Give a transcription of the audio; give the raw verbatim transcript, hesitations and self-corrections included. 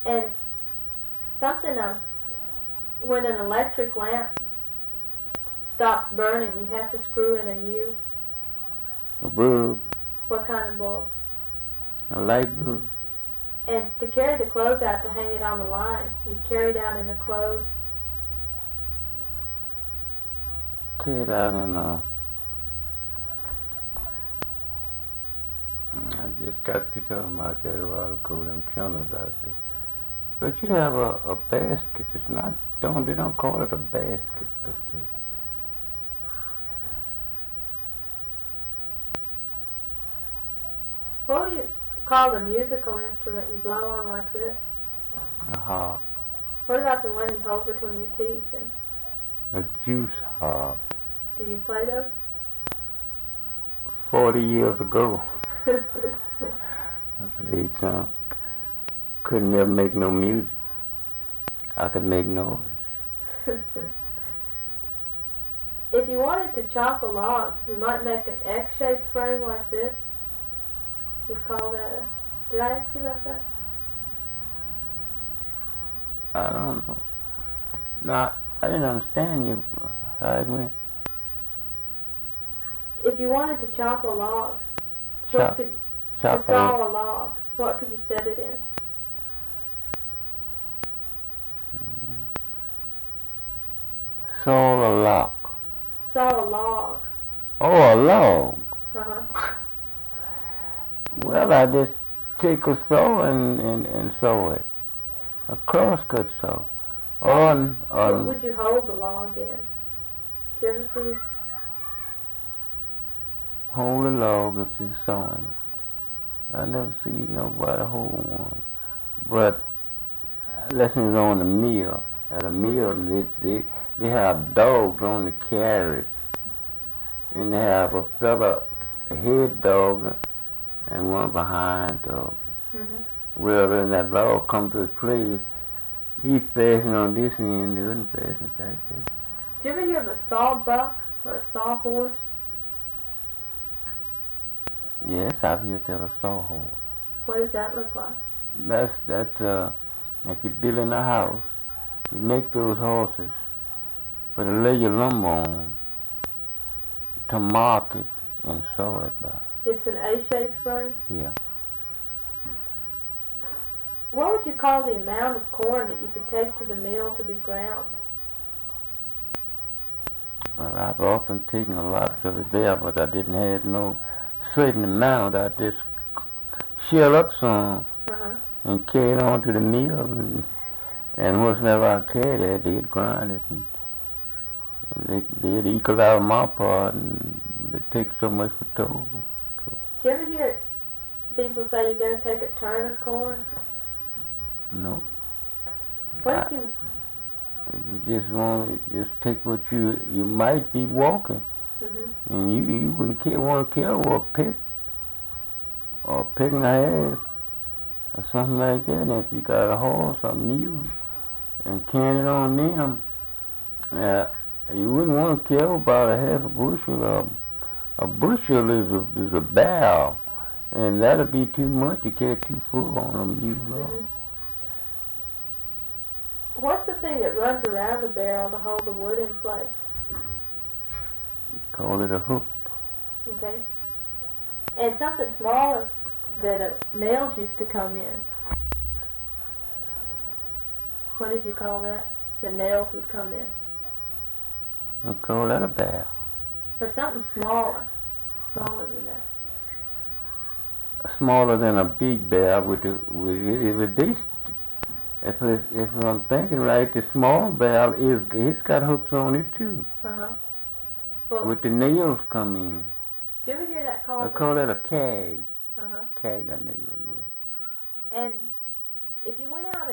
And something um, when an electric lamp stops burning, you have to screw in a new. A bulb. What kind of bulb? A light bulb. And to carry the clothes out to hang it on the line, you carry it out in the clothes. Carry it out in a. I just got to talking about that a while ago. Them channels out there. But you have a, a basket. It's not. Don't they don't call it a basket, but. Uh, What do you call the musical instrument you blow on like this? a harp. What about the one you hold between your teeth? And A juice harp. do you play those? Forty years ago, I played some. Couldn't never make no music. I could make noise. If you wanted to chop a log, you might make an X-shaped frame like this. You call that a... Did I ask you about that? I don't know. No, I didn't understand you. How it went. If you wanted to chop a log, what Chop, could chop to a saw a log, what could you set it in? saw a lock. Saw a log. Oh, a log. Uh-huh. Well, I just take a saw and, and, and sew it. A crosscut saw. On, What on, would you hold the log in? Did you ever see? hold a log if you're sewing it. I never see nobody hold one. But lessons on the mill. At a mill, they, they, they have dogs on the carriage. And they have a fella, a head dog, and one behind dog. Mm-hmm. Well, when that log come to his place, he fastened on this end, the other fastened back there. Did you ever hear of a sawbuck or a sawhorse? Yes, I've heard tell a sawhorse. What does that look like? That's, that's, uh, if you're building a house, you make those horses for to lay your lumber on, to mark it and sew it by. It's an A-shaped frame? Yeah. What would you call the amount of corn that you could take to the mill to be ground? Well, I've often taken a lot of it there, but I didn't have no certain amount. I just shell up some Uh-huh. and carry it on to the mill, and, and whatever I carried there, they'd grind it, and, and they, they'd equal out my part, and they take so much for total. Did you ever hear people say you're going to take a turn of corn? No. What I, if you... if you just want to just take what you, you might be walking, Mm-hmm. and you, you wouldn't care, want to care or pick, or pick and a half, or something like that. And if you got a horse or mule, and carrying it on them, uh, you wouldn't want to care about a half a bushel. Or a bushel is a, is a barrel, and that'll be too much to carry too full on a mule. Mm-hmm. What's the thing that runs around the barrel to hold the wood in place? Call it a hook. Okay. And something smaller that uh, nails used to come in. What did you call that? The nails would come in. I call that a barrel. Or something smaller. Smaller than that. Smaller than a big barrel with the with if it is if it, if I'm thinking right, the small barrel is it's got hooks on it too. Uh-huh. Well, With the nails come in. did you ever hear that I called? call that a cag. Uh-huh. Cag a nail, yeah. And if you went out